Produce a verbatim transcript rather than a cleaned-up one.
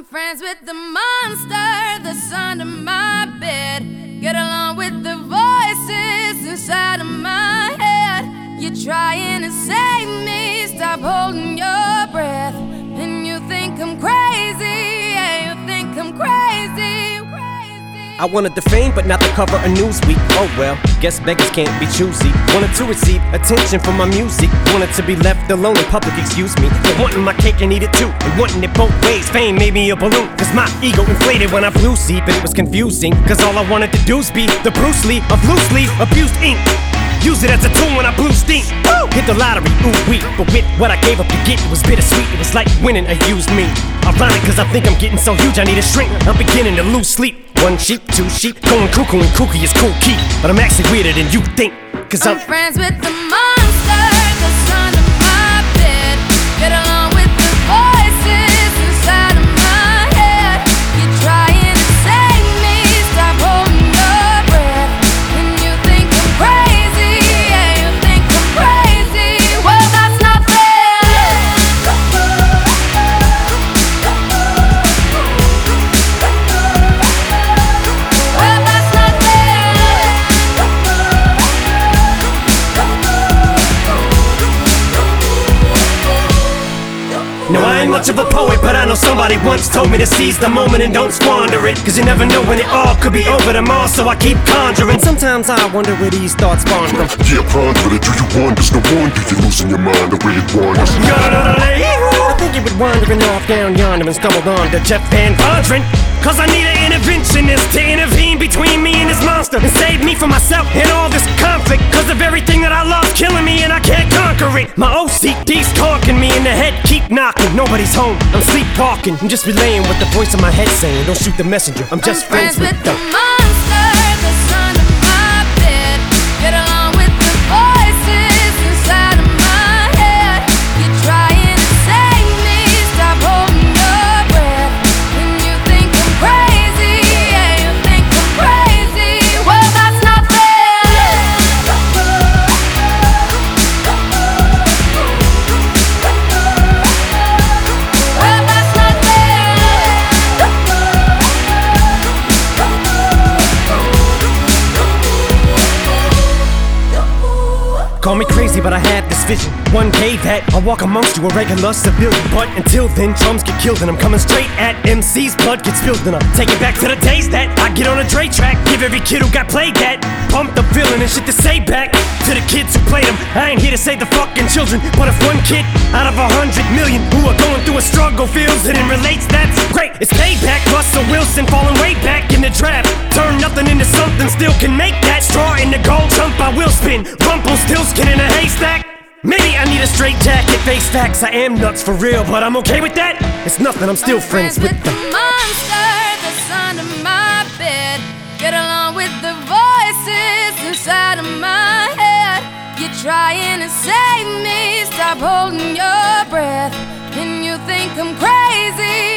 I'm friends with the monster that's under my bed. Get along with the voices inside of my head. You're trying to save me, stop holding your breath. And you think I'm crazy, yeah, you think I'm crazy, crazy. I wanted the fame, but not the cover of Newsweek. Oh well, guess beggars can't be choosy. Wanted to receive attention from my music. Wanted to be left alone in public, excuse me. But wanting my cake and eat it too, and wanting it both ways. Fame made me a balloon, cause my ego inflated when I flew see. But it was confusing, cause all I wanted to do was be the Bruce Lee of loose leaf abused ink. Use it as a tool when I blew steam. Woo! Hit the lottery, ooh wee. But with what I gave up to get, it was bittersweet. It was like winning a used me. Ironic, cause I think I'm getting so huge I need a shrink. I'm beginning to lose sleep. One sheep, two sheep, going cuckoo and kooky is cool key. But I'm actually weirder than you think, cause I'm, I'm friends with the monster that's under my bed. Get along with the voices inside of my head. You're trying to save me, stop holding your breath. And you think I'm crazy, yeah, you think I'm crazy. Well, that's not fair. Well, that's not fair. no, I ain't much of a poet, but I know somebody once told me to seize the moment and don't squander it. Cause you never know when it all could be over tomorrow, so I keep conjuring. Sometimes I wonder where these thoughts spawn from. Yeah, ponder it, do you wonder? No wonder you're losing your mind the way it wanders. I think you would wandering off down yonder and stumbled on to Jeff Van Vondren. Cause I need an interventionist to intervene between me and this monster and save me from myself and all this conflict. Cause of everything that I love's killing me and I can't conquer it. My O C D's talking me in the head, keep knocking. Nobody's home, I'm sleepwalking. I'm just relaying what the voice in my head saying. Don't shoot the messenger, I'm just I'm friends with the the monster that's under my bed. Get along with the voices inside of my head. You're trying to save me, stop holding your breath. And you think I'm crazy, yeah, you think I'm crazy. Well, that's not fair. Well, that's not Call me crazy, but I had this vision. One day that I'll walk amongst you, a regular civilian. But until then, drums get killed and I'm coming straight at M C's. Blood gets spilled and I take it back to the days that I get on a Dre track. Give every kid who got played that pumped up feeling and shit to say back to the kids who played them. I ain't here to save the fucking children, but if one kid out of a hundred million who are going through a struggle feels it and relates, that's great. It's payback. Russell Wilson falling way back in the draft. Turn nothing into something, still can make that. Straw in the gold jump, I will spin. Rumpelstiltskin in a haystack. Maybe I need a straight jacket, face facts. I am nuts for real, but I'm okay with that. It's nothing, I'm still I'm friends, with the the monster that's under my bed. Get along with the voices inside of my head. You're trying to save me, stop holding your breath. And you think I'm crazy,